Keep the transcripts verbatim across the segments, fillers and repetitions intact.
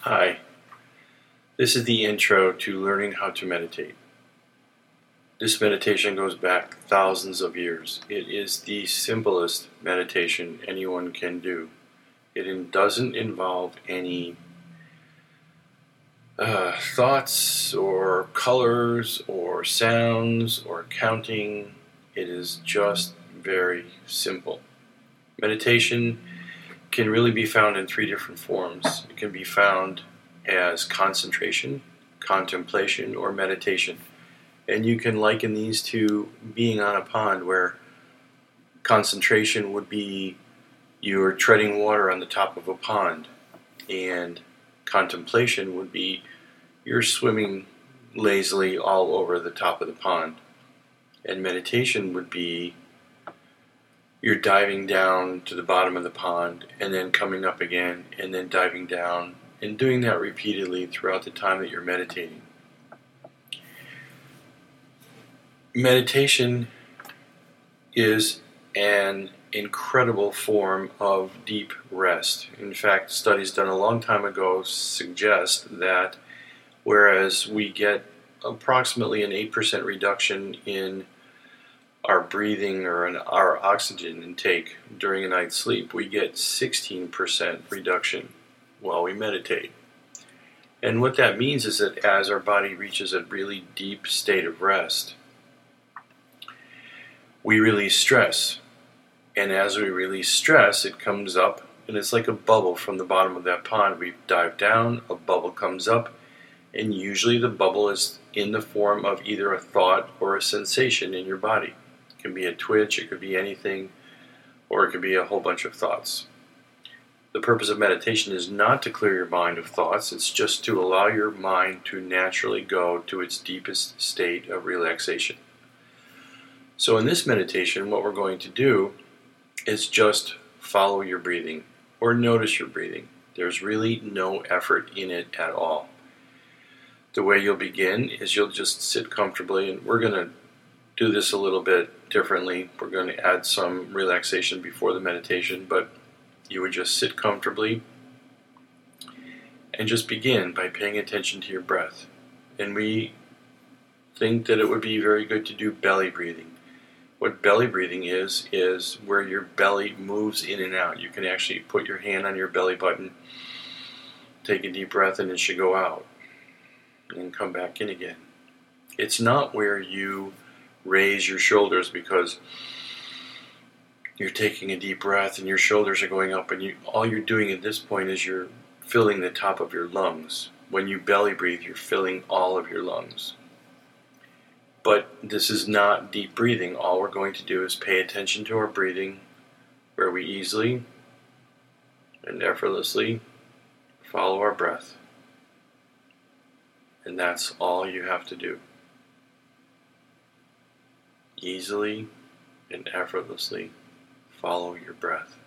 Hi, this is the intro to learning how to meditate. This meditation goes back thousands of years. It is the simplest meditation anyone can do. It doesn't involve any uh, thoughts or colors or sounds or counting. It is just very simple. Meditation can really be found in three different forms. It can be found as concentration, contemplation, or meditation. And you can liken these to being on a pond, where concentration would be you're treading water on the top of a pond, and contemplation would be you're swimming lazily all over the top of the pond. And meditation would be you're diving down to the bottom of the pond and then coming up again and then diving down, and doing that repeatedly throughout the time that you're meditating. Meditation is an incredible form of deep rest. In fact, studies done a long time ago suggest that whereas we get approximately an eight percent reduction in our breathing or in our oxygen intake during a night's sleep, we get sixteen percent reduction while we meditate. And what that means is that as our body reaches a really deep state of rest, we release stress. And as we release stress, it comes up, and it's like a bubble from the bottom of that pond. We dive down, a bubble comes up, and usually the bubble is in the form of either a thought or a sensation in your body. It can be a twitch, it could be anything, or it could be a whole bunch of thoughts. The purpose of meditation is not to clear your mind of thoughts, it's just to allow your mind to naturally go to its deepest state of relaxation. So in this meditation, what we're going to do is just follow your breathing, or notice your breathing. There's really no effort in it at all. The way you'll begin is you'll just sit comfortably, and we're going to do this a little bit differently. We're going to add some relaxation before the meditation, but you would just sit comfortably and just begin by paying attention to your breath. And we think that it would be very good to do belly breathing. What belly breathing is, is where your belly moves in and out. You can actually put your hand on your belly button, take a deep breath, and it should go out and come back in again. It's not where you raise your shoulders because you're taking a deep breath and your shoulders are going up, and you, all you're doing at this point is you're filling the top of your lungs. When you belly breathe, you're filling all of your lungs. But this is not deep breathing. All we're going to do is pay attention to our breathing, where we easily and effortlessly follow our breath. And that's all you have to do. Easily and effortlessly follow your breath.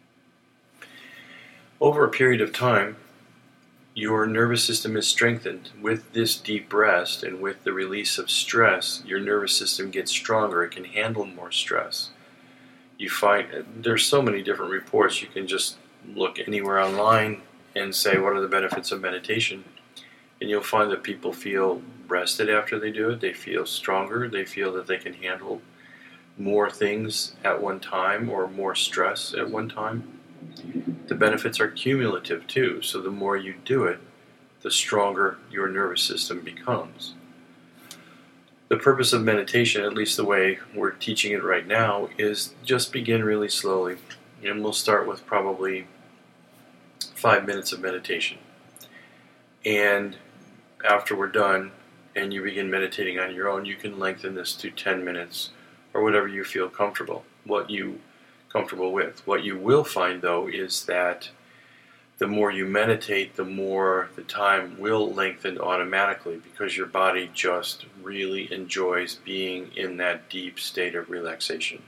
Over a period of time, your nervous system is strengthened. With this deep rest and with the release of stress, your nervous system gets stronger. It can handle more stress. You find there's so many different reports. You can just look anywhere online and say, what are the benefits of meditation? And you'll find that people feel rested after they do it. They feel stronger. They feel that they can handle more things at one time, or more stress at one time. The benefits are cumulative too, so the more you do it, the stronger your nervous system becomes. The purpose of meditation, at least the way we're teaching it right now, is just begin really slowly. And we'll start with probably five minutes of meditation. And after we're done and you begin meditating on your own, you can lengthen this to ten minutes or whatever you feel comfortable, what you comfortable with. What you will find, though, is that the more you meditate, the more the time will lengthen automatically, because your body just really enjoys being in that deep state of relaxation.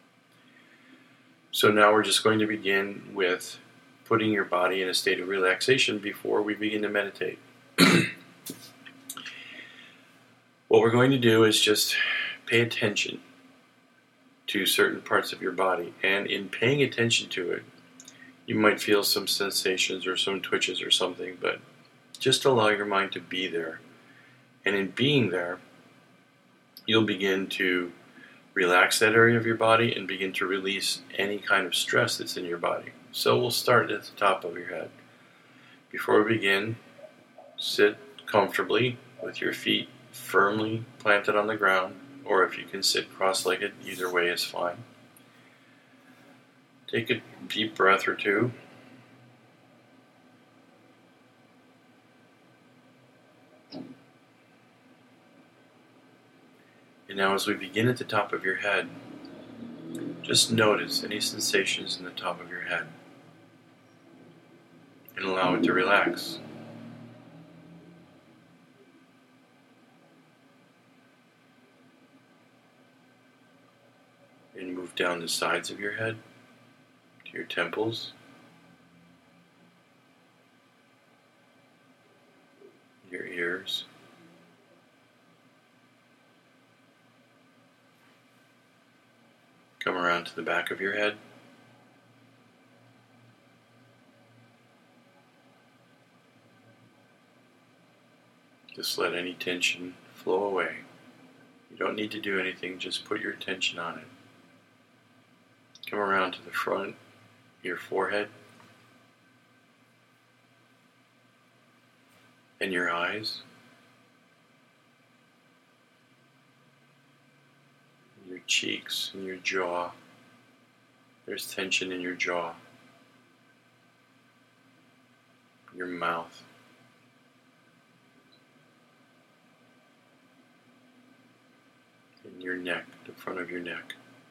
So now we're just going to begin with putting your body in a state of relaxation before we begin to meditate. What we're going to do is just pay attention to certain parts of your body, and in paying attention to it, you might feel some sensations or some twitches or something, but Just allow your mind to be there. And in being there, you'll begin to relax that area of your body and begin to release any kind of stress that's in your body. So we'll start at the top of your head. Before we begin, sit comfortably with your feet firmly planted on the ground, or if you can sit cross-legged, either way is fine. Take a deep breath or two. And now as we begin at the top of your head, just notice any sensations in the top of your head and allow it to relax. And move down the sides of your head to your temples, your ears, come around to the back of your head, just let any tension flow away. You don't need to do anything, just put your attention on it. Come around to the front, your forehead, and your eyes, your cheeks and your jaw. There's tension in your jaw, your mouth, and your neck, the front of your neck.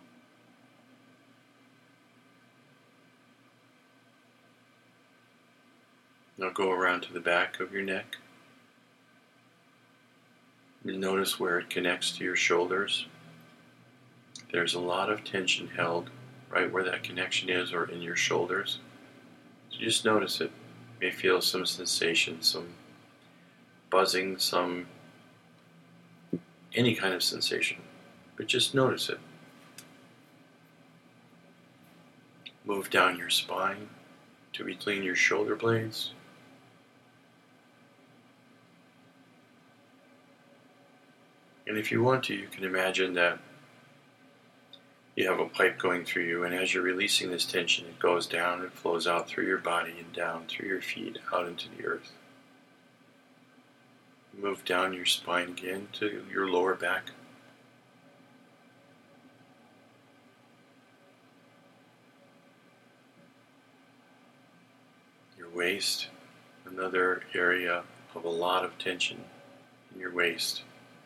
Now go around to the back of your neck. And notice where it connects to your shoulders. There's a lot of tension held right where that connection is or in your shoulders. So just notice it. You may feel some sensation, some buzzing, some any kind of sensation, but just notice it. Move down your spine to between your shoulder blades. And if you want to, you can imagine that you have a pipe going through you, and as you're releasing this tension, it goes down, it flows out through your body and down through your feet, out into the earth. Move down your spine again to your lower back. Your waist, another area of a lot of tension in your waist.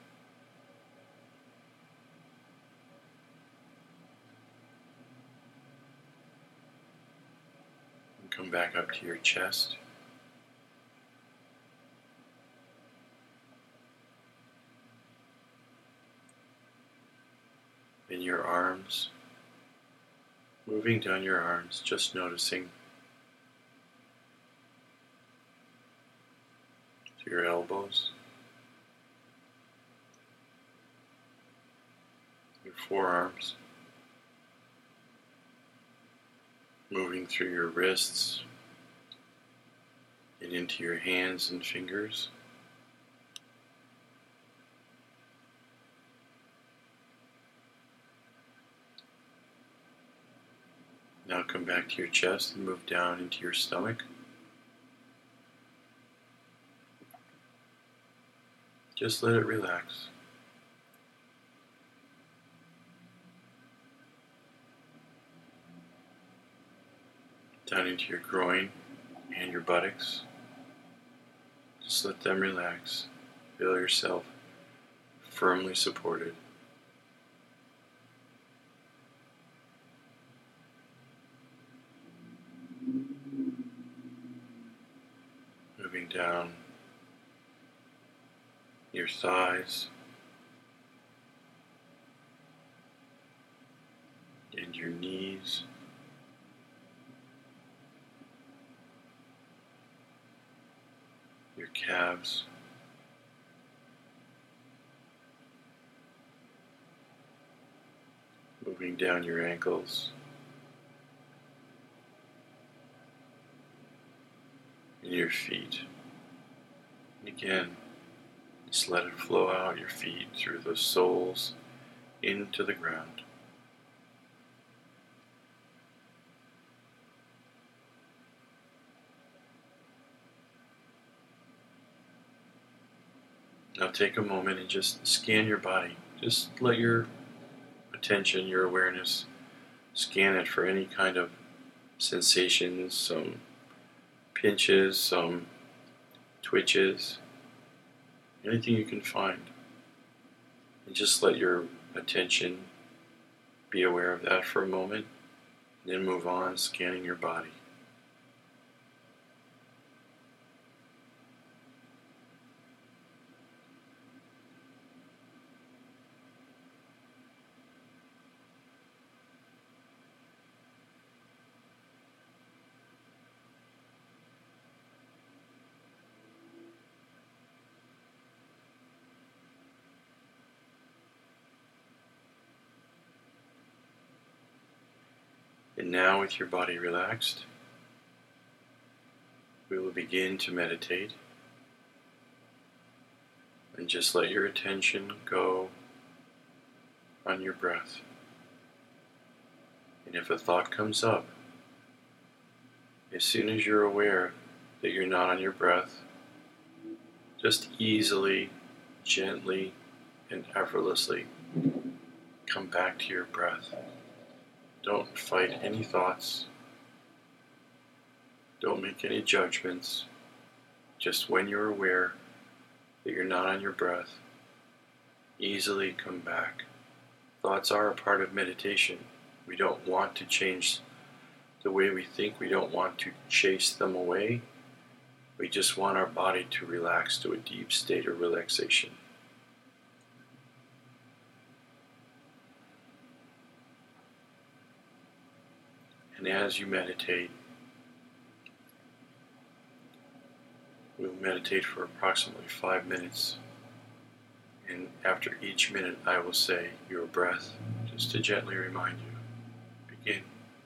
Come back up to your chest. And your arms. Moving down your arms, just noticing to your elbows, your forearms. Moving through your wrists and into your hands and fingers. Now come back to your chest and move down into your stomach. Just let it relax. Down into your groin and your buttocks. Just let them relax. Feel yourself firmly supported. Moving down your thighs and your knees. Your calves, moving down your ankles, and your feet. And again, just let it flow out your feet through the soles into the ground. Now take a moment and just scan your body. Just let your attention, your awareness, scan it for any kind of sensations, some pinches, some twitches, anything you can find. And just let your attention be aware of that for a moment, and then move on, scanning your body. And now, with your body relaxed, we will begin to meditate. And just let your attention go on your breath. And if a thought comes up, as soon as you're aware that you're not on your breath, just easily, gently, and effortlessly come back to your breath. Don't fight any thoughts. Don't make any judgments. Just when you're aware that you're not on your breath, easily come back. Thoughts are a part of meditation. We don't want to change the way we think. We don't want to chase them away. We just want our body to relax to a deep state of relaxation. And as you meditate, we'll meditate for approximately five minutes. And after each minute, I will say your breath, just to gently remind you. Begin.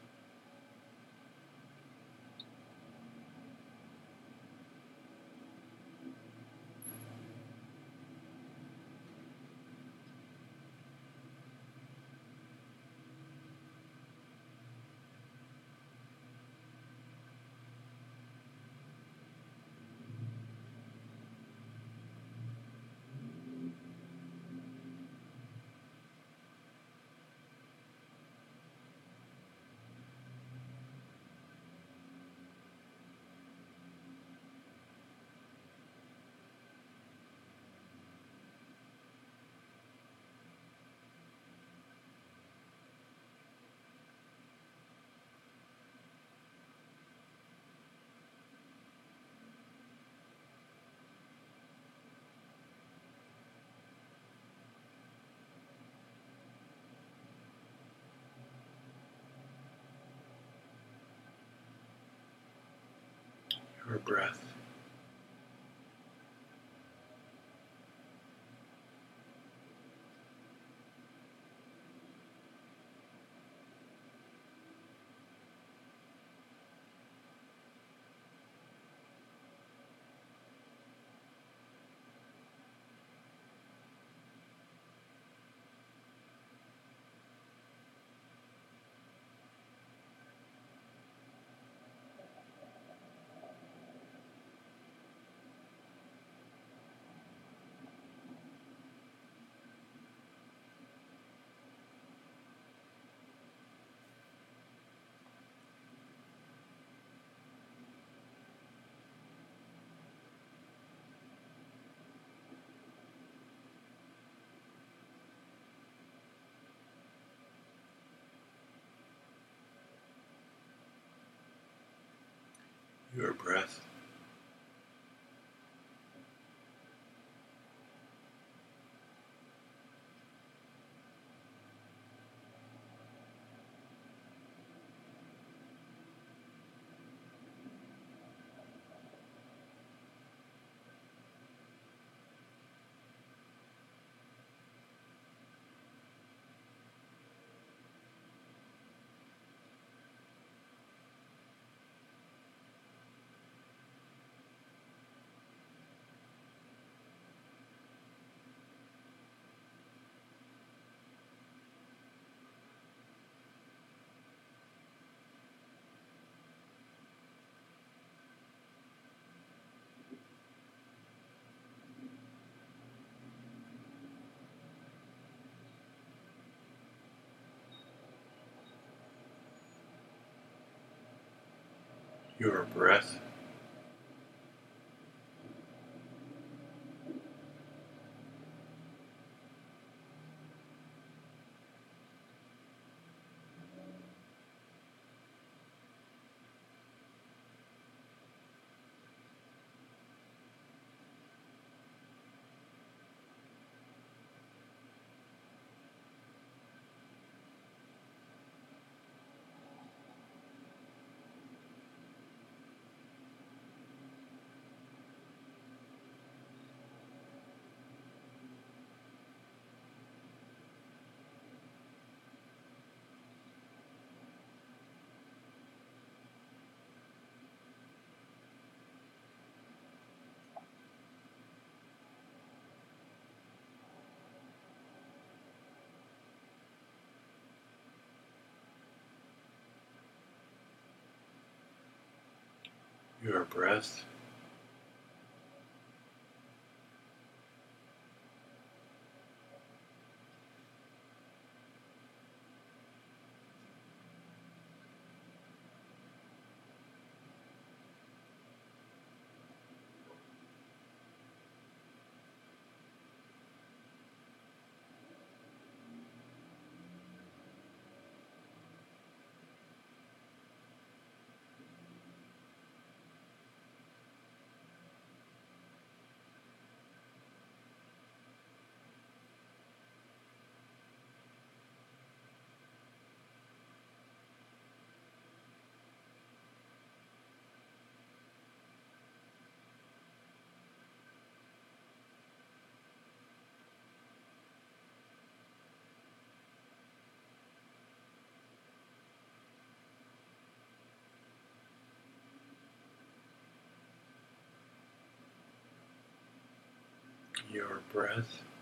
Your breath. Your breath. your breath, your breath, your breath.